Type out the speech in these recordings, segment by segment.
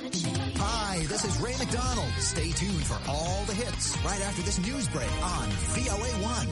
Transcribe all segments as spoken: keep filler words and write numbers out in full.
Hi, this is Ray McDonald. Stay tuned for all the hits right after this news break on V O A one.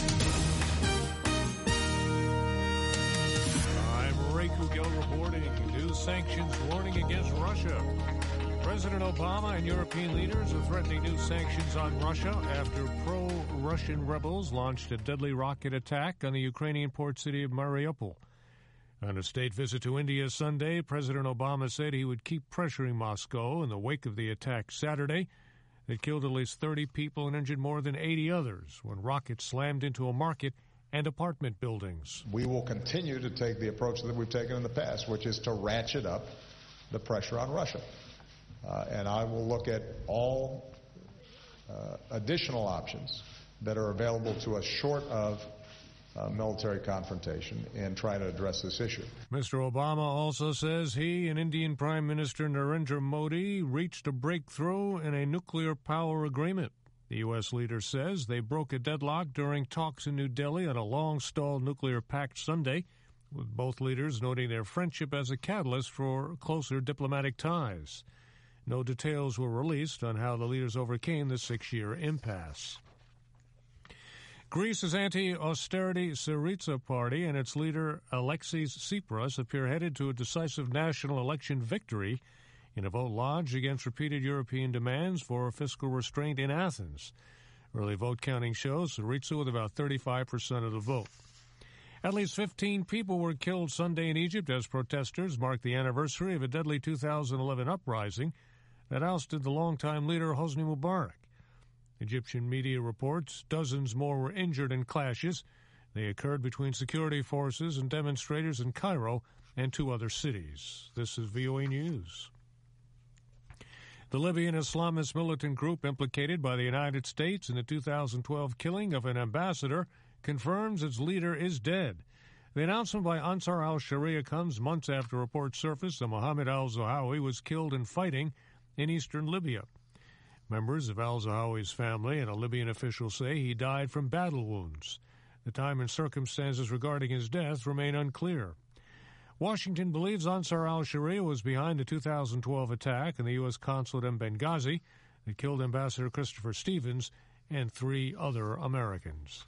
I'm Ray Kugel reporting. New sanctions warning against Russia. President Obama and European leaders are threatening new sanctions on Russia after pro-Russian rebels launched a deadly rocket attack on the Ukrainian port city of Mariupol. On a state visit to India Sunday, President Obama said he would keep pressuring Moscow in the wake of the attack Saturday that killed at least thirty people and injured more than eighty others when rockets slammed into a market and apartment buildings. We will continue to take the approach that we've taken in the past, which is to ratchet up the pressure on Russia. Uh, and I will look at all uh, additional options that are available to us short of uh, military confrontation and try to address this issue. Mister Obama also says he and Indian Prime Minister Narendra Modi reached a breakthrough in a nuclear power agreement. The U S leader says they broke a deadlock during talks in New Delhi on a long-stalled nuclear pact Sunday, with both leaders noting their friendship as a catalyst for closer diplomatic ties. No details were released on how the leaders overcame the six-year impasse. Greece's anti-austerity Syriza party and its leader Alexis Tsipras appear headed to a decisive national election victory in a vote lodged against repeated European demands for fiscal restraint in Athens. Early vote counting shows Syriza with about thirty-five percent of the vote. At least fifteen people were killed Sunday in Egypt as protesters marked the anniversary of a deadly two thousand eleven uprising that ousted the longtime leader Hosni Mubarak. Egyptian media reports dozens more were injured in clashes. They occurred between security forces and demonstrators in Cairo and two other cities. This is V O A News. The Libyan Islamist militant group implicated by the United States in the two thousand twelve killing of an ambassador confirms its leader is dead. The announcement by Ansar al-Sharia comes months after reports surfaced that Mohammed al-Zahawi was killed in fighting in eastern Libya. Members of al-Zahawi's family and a Libyan official say he died from battle wounds. The time and circumstances regarding his death remain unclear. Washington believes Ansar al-Sharia was behind the two thousand twelve attack in the U S consulate in Benghazi that killed Ambassador Christopher Stevens and three other Americans.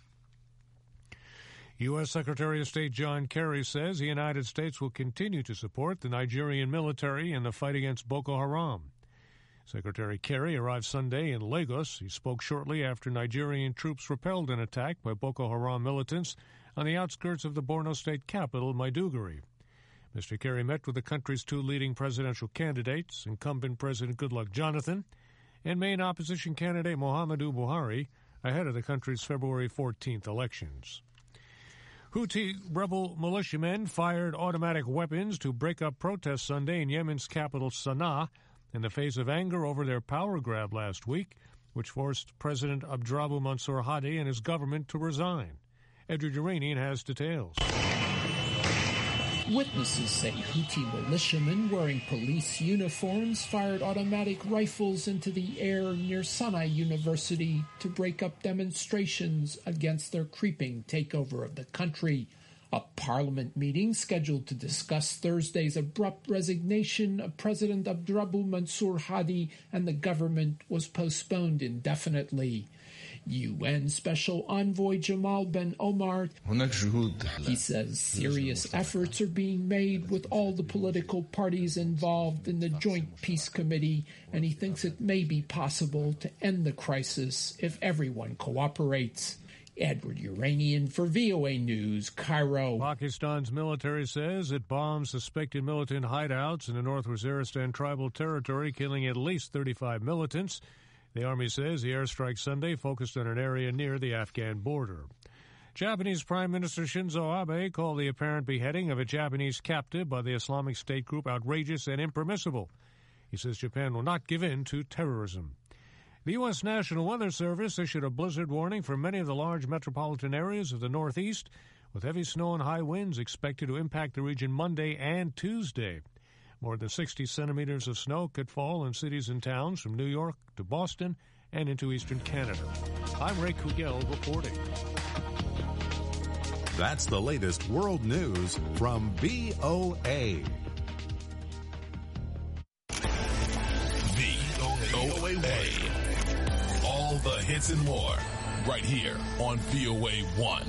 U S Secretary of State John Kerry says the United States will continue to support the Nigerian military in the fight against Boko Haram. Secretary Kerry arrived Sunday in Lagos. He spoke shortly after Nigerian troops repelled an attack by Boko Haram militants on the outskirts of the Borno State capital, Maiduguri. Mister Kerry met with the country's two leading presidential candidates, incumbent President Goodluck Jonathan and main opposition candidate Muhammadu Buhari, ahead of the country's February fourteenth elections. Houthi rebel militiamen fired automatic weapons to break up protests Sunday in Yemen's capital Sana'a in the face of anger over their power grab last week, which forced President Abdrabbu Mansur Hadi and his government to resign. Edward Uranian has details. Witnesses say Houthi militiamen wearing police uniforms fired automatic rifles into the air near Sana'a University to break up demonstrations against their creeping takeover of the country. A parliament meeting scheduled to discuss Thursday's abrupt resignation of President Abdrabbu Mansur Hadi and the government was postponed indefinitely. U N Special Envoy Jamal Ben Omar, he says serious efforts are being made with all the political parties involved in the Joint Peace Committee, and he thinks it may be possible to end the crisis if everyone cooperates. Edward Uranian for V O A News, Cairo. Pakistan's military says it bombed suspected militant hideouts in the North Waziristan tribal territory, killing at least thirty-five militants. The Army says the airstrike Sunday focused on an area near the Afghan border. Japanese Prime Minister Shinzo Abe called the apparent beheading of a Japanese captive by the Islamic State group outrageous and impermissible. He says Japan will not give in to terrorism. The U S National Weather Service issued a blizzard warning for many of the large metropolitan areas of the Northeast, with heavy snow and high winds expected to impact the region Monday and Tuesday. More than sixty centimeters of snow could fall in cities and towns from New York to Boston and into eastern Canada. I'm Ray Kugel reporting. That's the latest world news from V O A. O A. All the hits and more, right here on V O A one.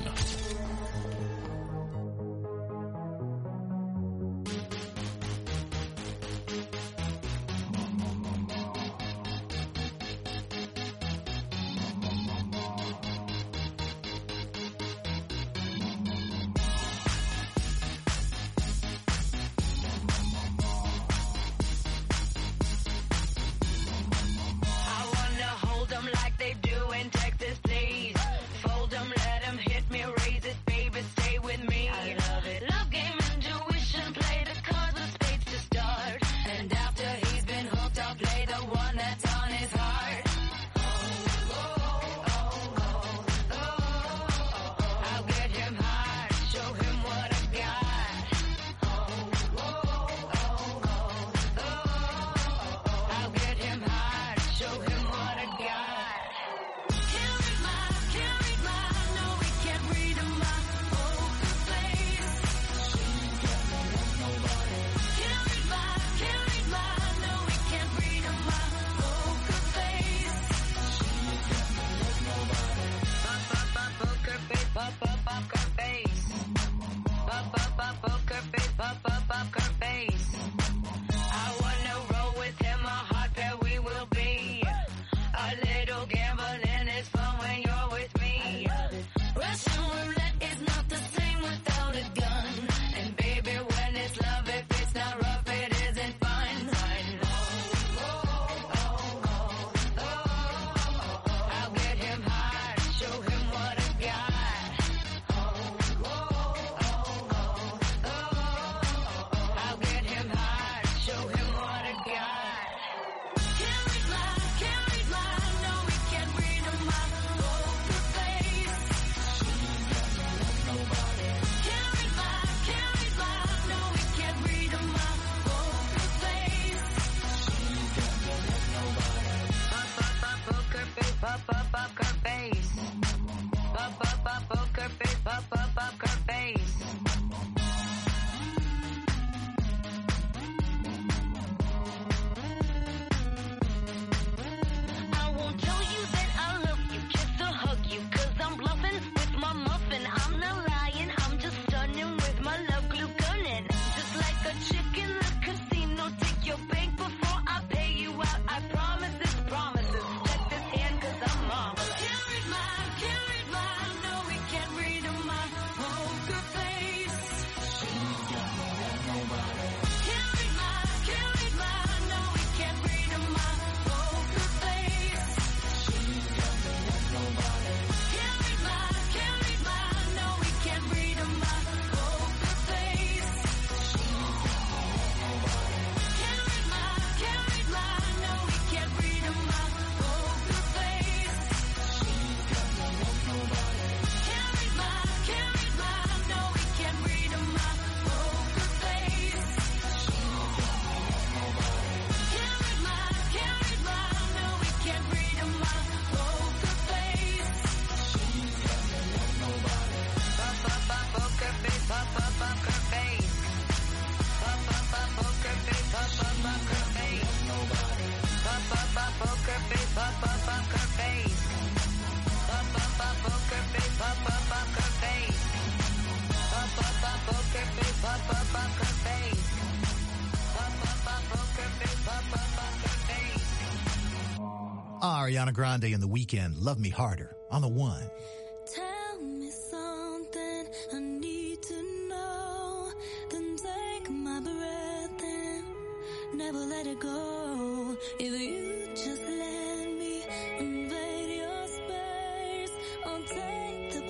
Ariana Grande and The Weeknd, Love Me Harder, on the one. Tell me something I need to know, then take my breath and never let it go. If you just let me invade your space, I'll take the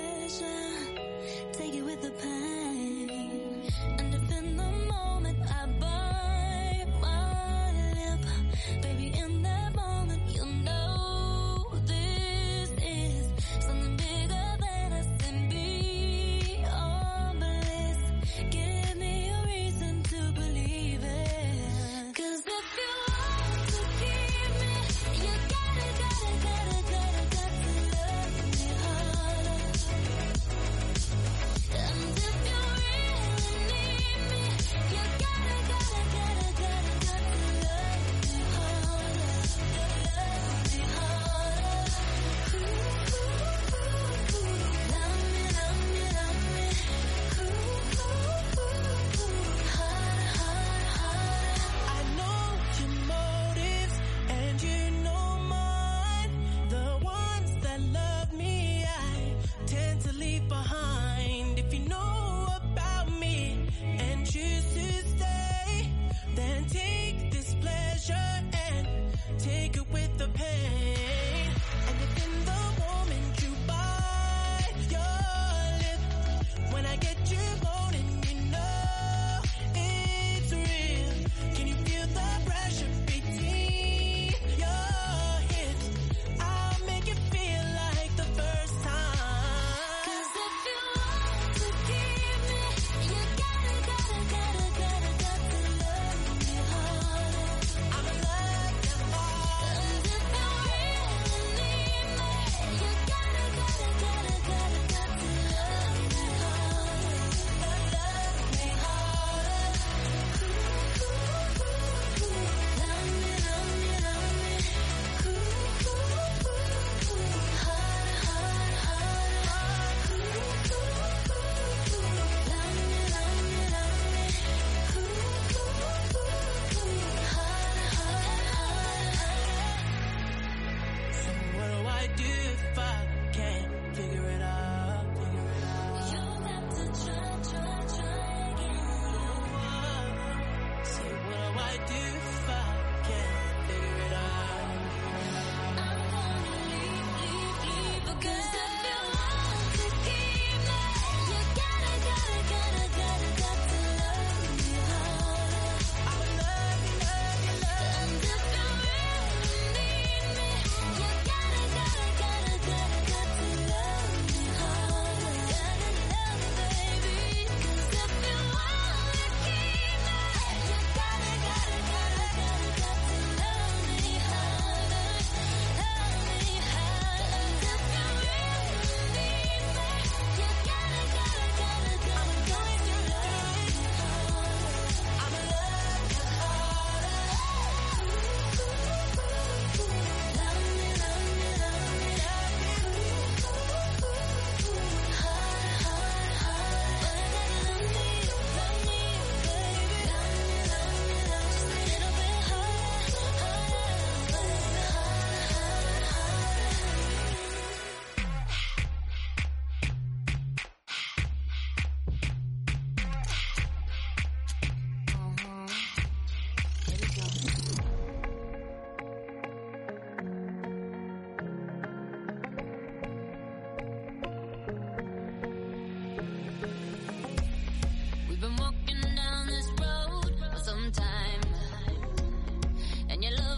pleasure, take it with the pain. And if in the moment I bite my lip, baby, in that moment you'll know this is something bigger than us and beyond bliss. Give me a reason to believe it. 'Cause if you want to keep me, you gotta, gotta,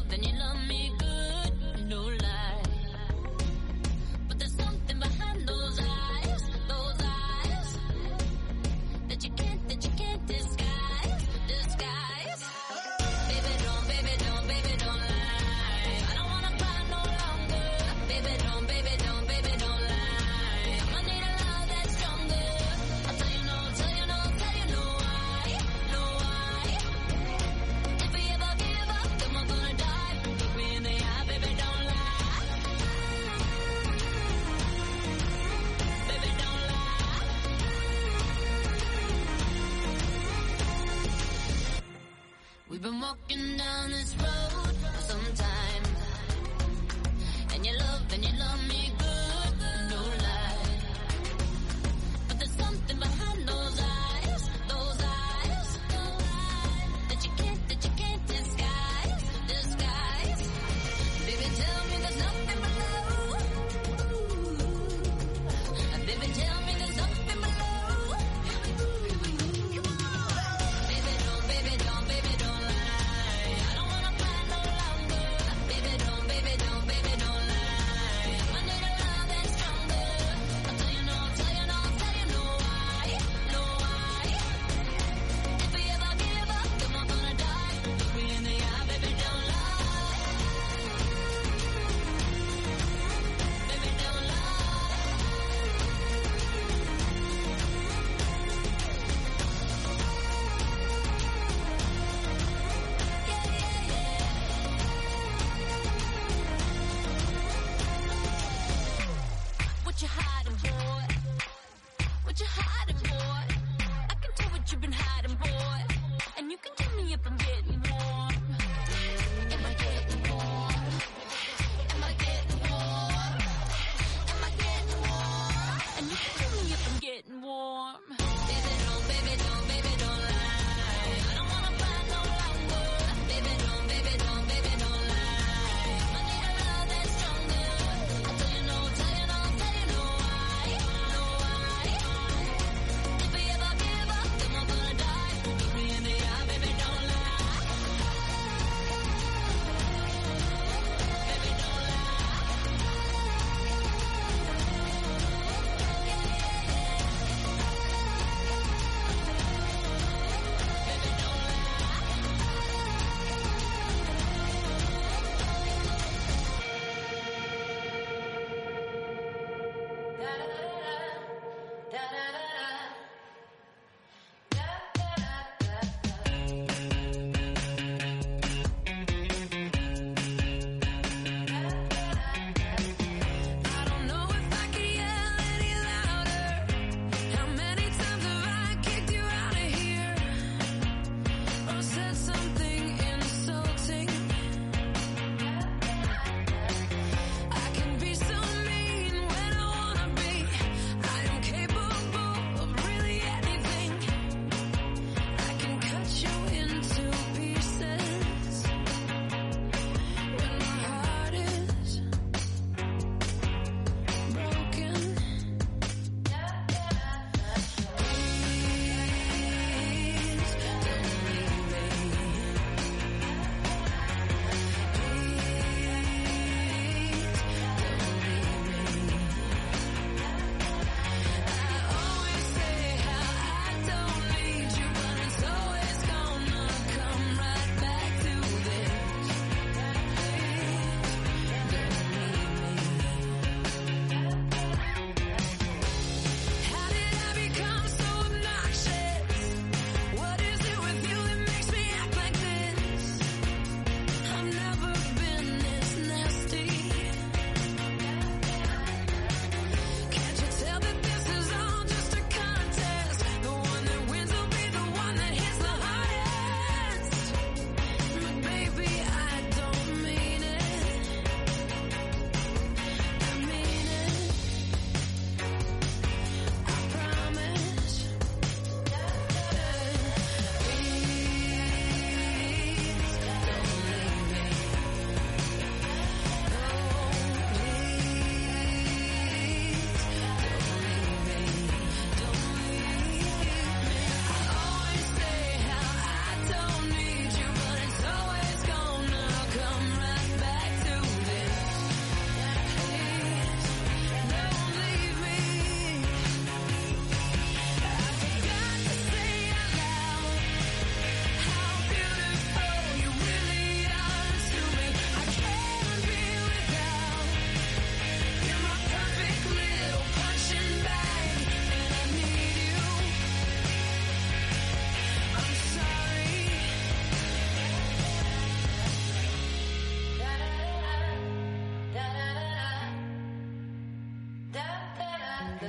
then you love me good, no lie. But there's something behind those eyes, those eyes, that you can't, that you can't disguise, disguise. Baby, don't, baby, don't, baby, don't lie. I don't wanna cry no longer. Baby, don't, baby, don't, baby, don't lie. I'ma need a love that's stronger. I'll tell you no, tell you no, tell you no why, no why. If we ever give up, then we're gonna die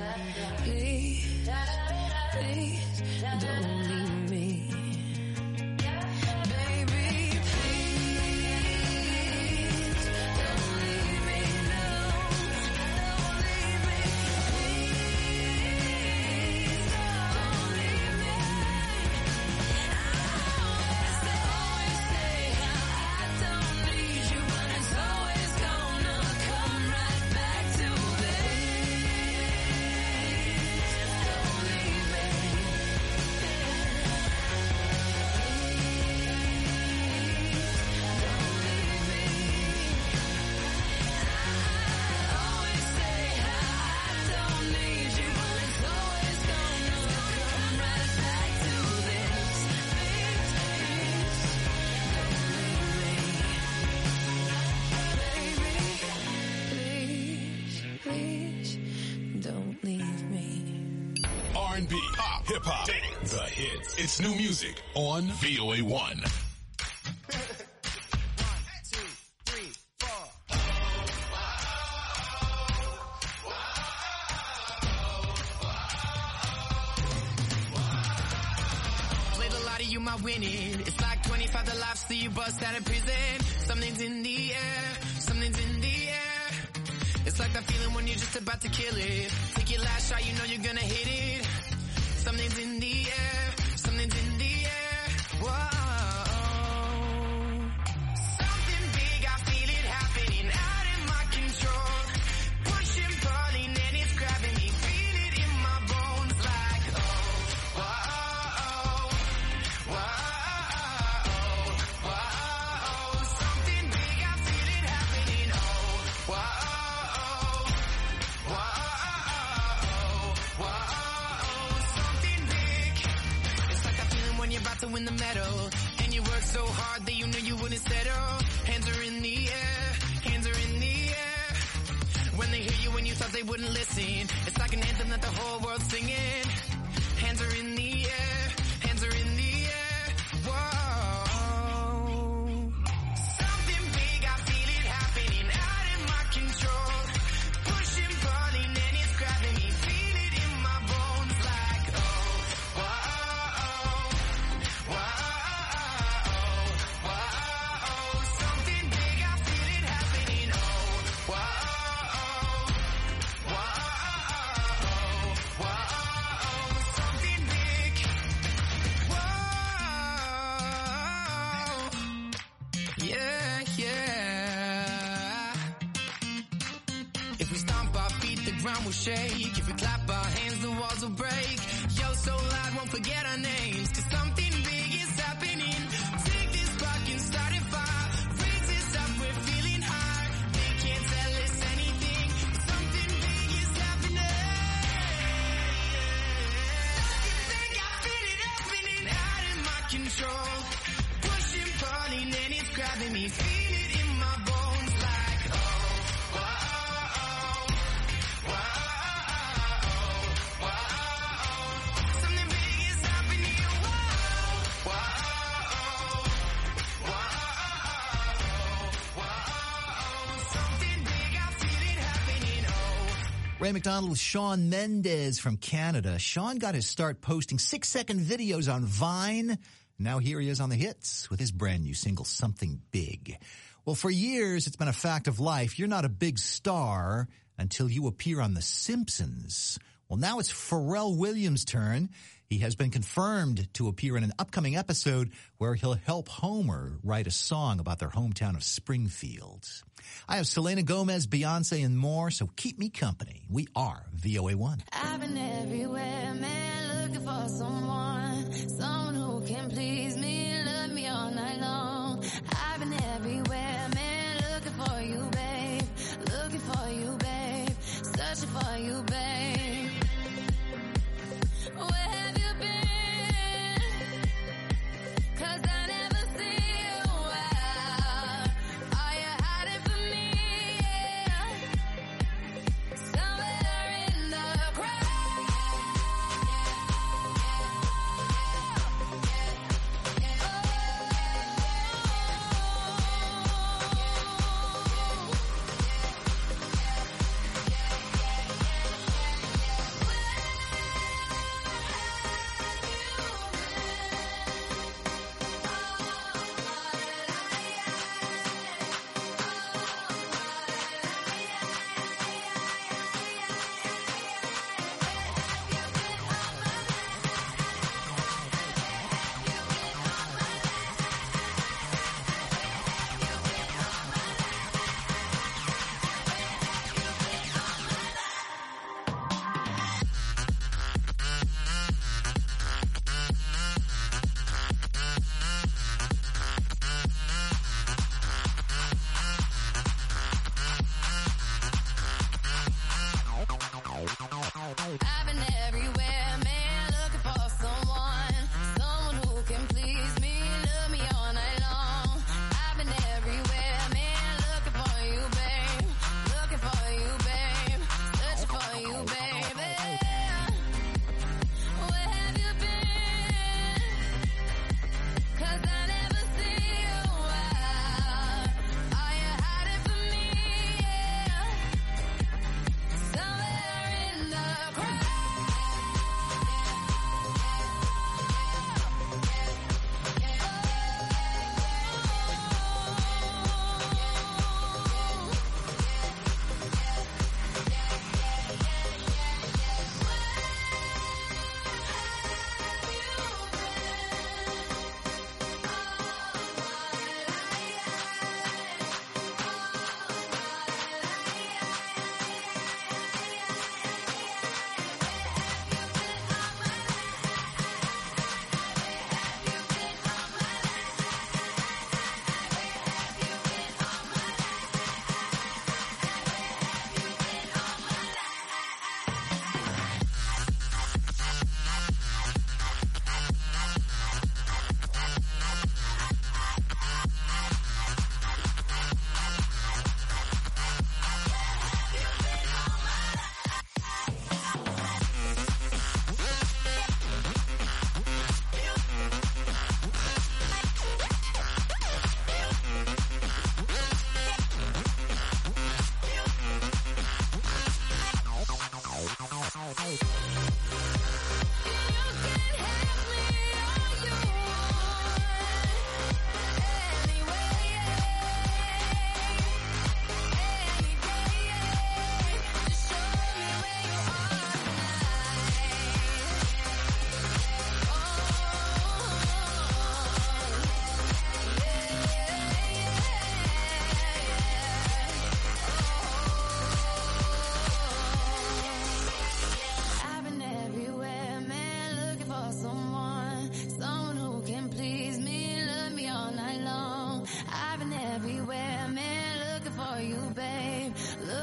Please, please, don't leave me. R and B, pop, hip-hop, the hits. It's new music on V O A one. Played a lot of you, my winning. It's like twenty-five to life, see you bust out of prison. Something's in the air, something's in the air. It's like that feeling when you're just about to kill it. Take your last shot, you know you're gonna hit it. Something's in the air, something's in the air. Whoa. Something big, I feel it happening out in my control. Pushing, pulling, and it's grabbing me. Feel it in my bones like, oh, whoa, whoa, whoa. Something big, I feel it happening, oh, whoa. You're about to win the medal, and you work so hard that you knew you wouldn't settle. Hands are in the air, hands are in the air. When they hear you when you thought they wouldn't listen, it's like an anthem that the whole world's singing. Hands are in the air, hands are in the air. Whoa. Something big, I feel it happening out in my control. Pushing, pulling, and it's grabbing me. Feel it in my bones like, oh, whoa. Yeah, yeah. If we stomp our feet, the ground will shake. If we clap our hands, the walls will break. Yo, so loud, won't forget our names. Cause something big is happening. Take this spark and start a fire. Raise this up, we're feeling high. They can't tell us anything. Something big is happening. Something big, I feel it happening out in my control. Pushing, pulling, and it's grabbing me. Feel it in my bones like, oh, whoa, whoa, whoa. Something big is happening, whoa, whoa, whoa, whoa. Something big, I feel it happening, oh. Ray McDonald with Shawn Mendes from Canada. Shawn got his start posting six-second videos on Vine. Now here he is on the hits with his brand new single, Something Big. Well, for years, it's been a fact of life. You're not a big star until you appear on The Simpsons. Well, now it's Pharrell Williams' turn. He has been confirmed to appear in an upcoming episode where he'll help Homer write a song about their hometown of Springfield. I have Selena Gomez, Beyonce, and more, so keep me company. We are V O A one. I've been everywhere, man, looking for someone, someone who can please me, love me all night long. I've been everywhere, man, looking for you, babe, looking for you, babe, searching for you, babe. Where have you been? 'Cause I never see you out. Are you hiding from me? Yeah. Somewhere in the crowd.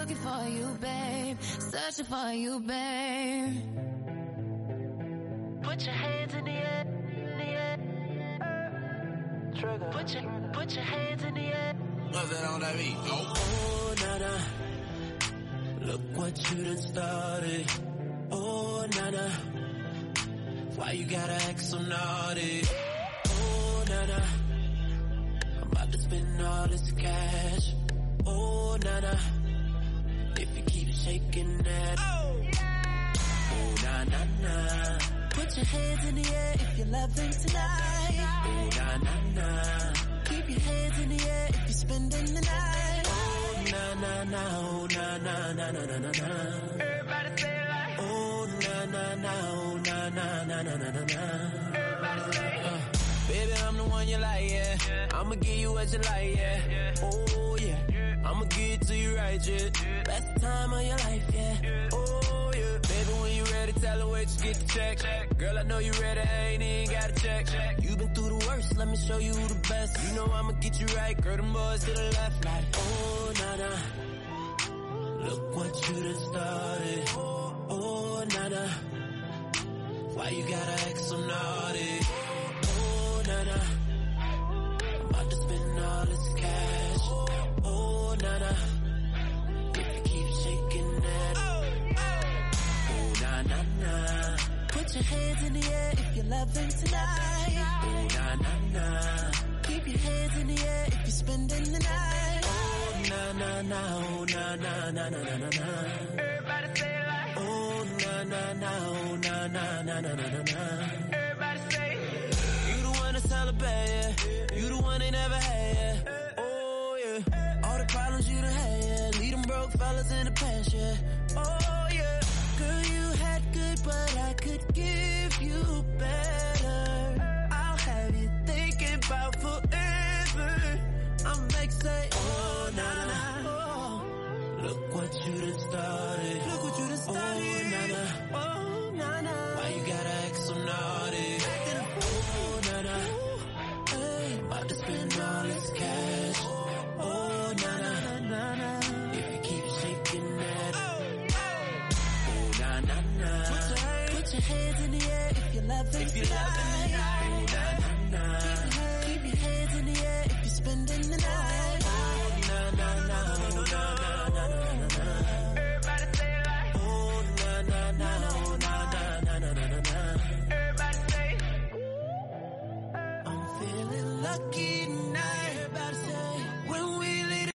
looking for you, babe. Searching for you, babe. Put your hands in the air, in the air. Trigger. Put your, put your hands in the air. What's that on that beat? Oh, oh nana. Look what you done started. Oh, nana. Why you gotta act so naughty? Oh, nana. I'm about to spend all this cash. Oh, nana. If you keep shaking that. Oh, yeah. Oh, na, na, na. Put your hands in the air if you're loving tonight. Oh, na, na, na. Keep your hands in the air if you're spending the night. Oh, na, na, na. Oh, na, na, na, na, na, na, na. Everybody say it like. Oh, na, na, na. Oh, na, na, na, na, na, na, na. Everybody say it. Uh, baby, I'm the one you like, yeah. yeah. I'ma give you what you like, yeah. yeah. Oh, yeah. yeah. I'ma give it to you right, yeah. yeah. Best time of your life, yeah. yeah. Oh, yeah. Baby, when you ready, tell her wait, just get the check. check. Girl, I know you ready, I ain't even gotta check. check. You been through the worst, let me show you who the best. You know I'ma get you right, girl, them boys to the left, like, oh, nana. Look what you done started. Oh, oh, nana. Why you gotta act so naughty? Oh, nana. I'm about to spend all this cash. Oh, nana. If you keep shaking that. Oh, na, na, na. Put your hands in the air if you're loving tonight. Oh, na, na, na. Keep your hands in the air if you're spending the night. Oh, na, na, na. Oh, na, na, na, na, na, na, na. Everybody say it like. Oh, na, na, na. Oh, na, na, na, na, na, na, na. Everybody say it. You the one that's celebrate, yeah. You the one they never had, yeah. Oh, yeah. All the problems you done had, yeah. Leave them broke fellas in the past, yeah. Oh, yeah. Girl, you had good, but I could give you better. I'll have you thinking about forever. I'm like, say, oh, nana. Oh. Look what you done started. Look what you done started. Oh, nana. Oh, nana. Why you gotta act so naughty? Oh, nana. Hey. About to spend all this cash. Oh, nana. Nana. If you keep shaking that. Oh, na, na, na. Put your, put your hands in the air if you're loving If you're loving the night. Oh, na, na, na. Keep your hands in the air if you're spending the night. Oh, na, na, na. Oh, na, na.